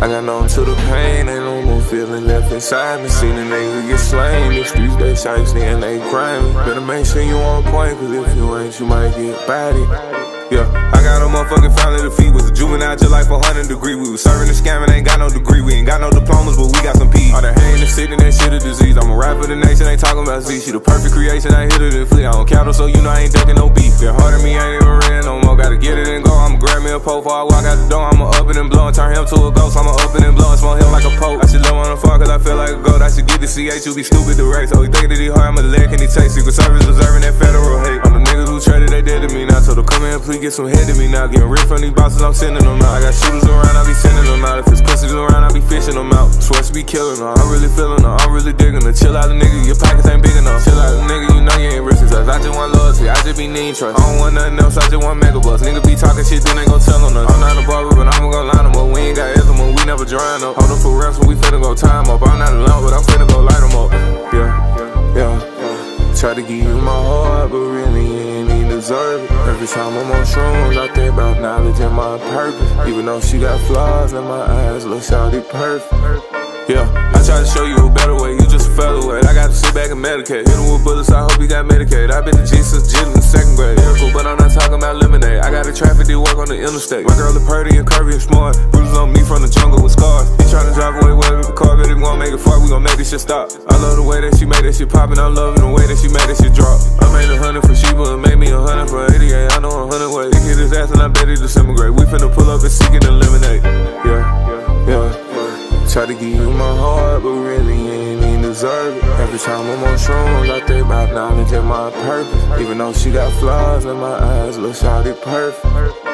I got numb to the pain, ain't no more feeling left inside me. Seen a nigga get slain, the streets they shiesty and they grimy. Better make sure you on point, cause if you ain't, you might get bodied. Yeah, I got a motherfucking family to feed. Was a juvenile just like 400 degree. We was serving and scamming, ain't got no degree. We ain't got no diplomas, but we got some P. All that hate and sick and that shit a disease. I'm a rapper, the nation ain't talking about Z. She the perfect creation, I hit her and flee. I don't cattle, so you know I ain't ducking no beef. Get hard at me, ain't even ready no more. Gotta get it and go. I'ma grab me a pole before I walk out the door. I'ma up it and blow and turn him to a ghost. I'ma up it and blow and smoke him like a pope. I should live on the farm cause I feel like a goat. I should get the CH, you be stupid to race. Oh, he thinking that he hard, I'ma leg and he take Secret Service deserving that federal hate. I'm the niggas who traded, they dead to me now. Told her come here, please get some head to me now. Getting rich from these bosses, I'm sending them out. I got shooters around, I be sending them out. If it's pussies around, I be fishing them out. Sweats be killing her, I'm really feeling her, I'm really digging her. Chill out, the nigga, your pockets ain't big enough. Chill out, the nigga, you know you ain't risking us. I just want loyalty, I just be needing trust. I don't want nothing else, I just want megabucks. Nigga be talking shit, then they gon' tell on us. I'm not a barber, but I'ma go line them up. We ain't got eczema, we never drying up. Hold up for reps when we finna go time up. I'm not alone, but I'm finna go light them up. Yeah. Try to give you my heart, but really you ain't even deserve it. Every time I'm on shrooms, I think about knowledge and my purpose. Even though she got flaws in my eyes, look shawty perfect. Yeah, I try to show you a better way, you just a featherweight. I got to sit back and medicate. Hit him with bullets, I hope he got Medicaid. I been to G since Jit in the second grade. Miracle, but I'm not talking about lemonade. I got a traffic deal work on the interstate. My girl is pretty and curvy and smart. Bruises on me from the jungle with scars. He tryna drive away with the car, but if we gon' make it far, we gon' make this shit stop. I love the way that she made that shit pop, and I'm loving the way that she made that shit drop. I made 100 for Sheba and made me 100 for 88. I know 100 ways. He hit his ass and I bet he disintegrate. We finna pull up and seek and eliminate. Yeah. Try to give you my heart, but really you ain't even deserve it. Every time I'm on shrooms, I think about knowledge and my purpose. Even though she got flaws in my eyes, look shawty perfect.